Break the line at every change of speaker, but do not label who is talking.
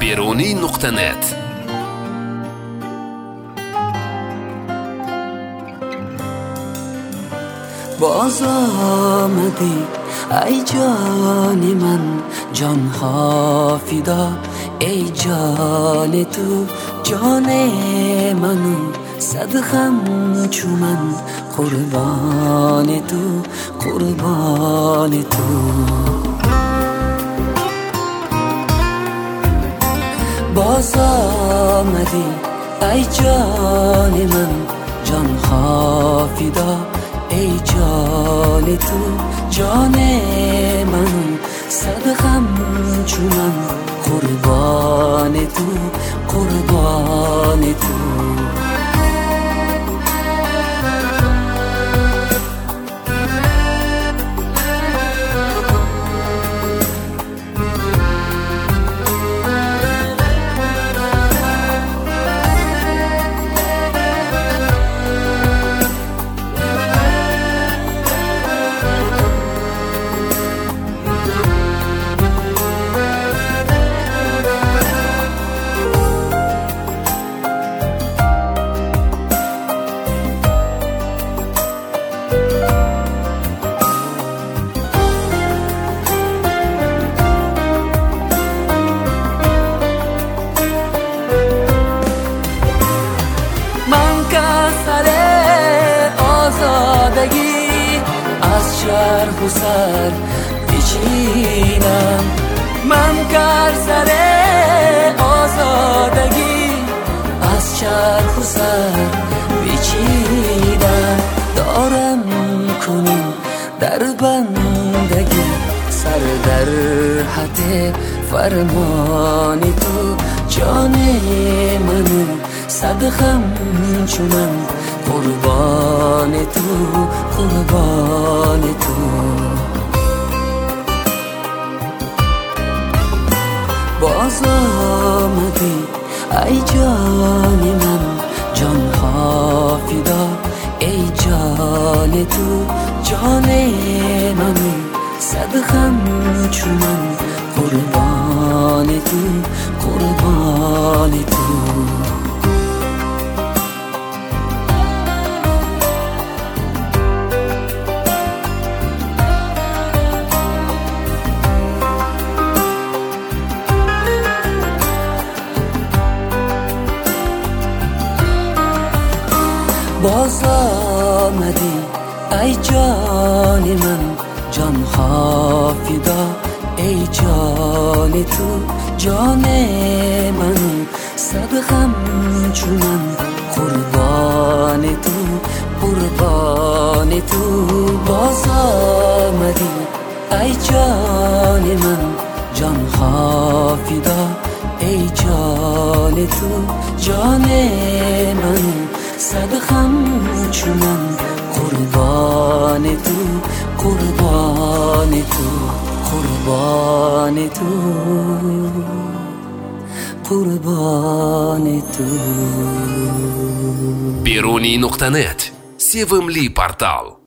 beruniy.net.
باز آمدی ای جان من، جان ها فدا ای جان تو، جان منو صدقم چو من، قربان تو قربان تو. باز آمدی ای جان من، جان ها فدا ای جان تو، جان من صدقم چو من، قربان تو قربان تو. از چرخ و سر پیچیدم، من کر سر آزادگی، از چرخ و سر پیچیدم. دارم کنم در بندگی، سر در حد فرمان تو، جان منو صدقم چو من، قربان تو قربان تو. باز آمدی ای جان من، جان ها فدا ای جان تو، جان منو صدقم چو من، قربان تو قربان تو. باز آمدی ای جان من، جان ها فدا ای جان تو، جان من صدقم چو من، قربان تو قربان تو. باز آمدی ای جان من، جان ها فدا ای جان تو، جان من صدقم چو من، قربان تو قربان تو قربان تو قربان تو.
beruniy.net. Sevimli portal.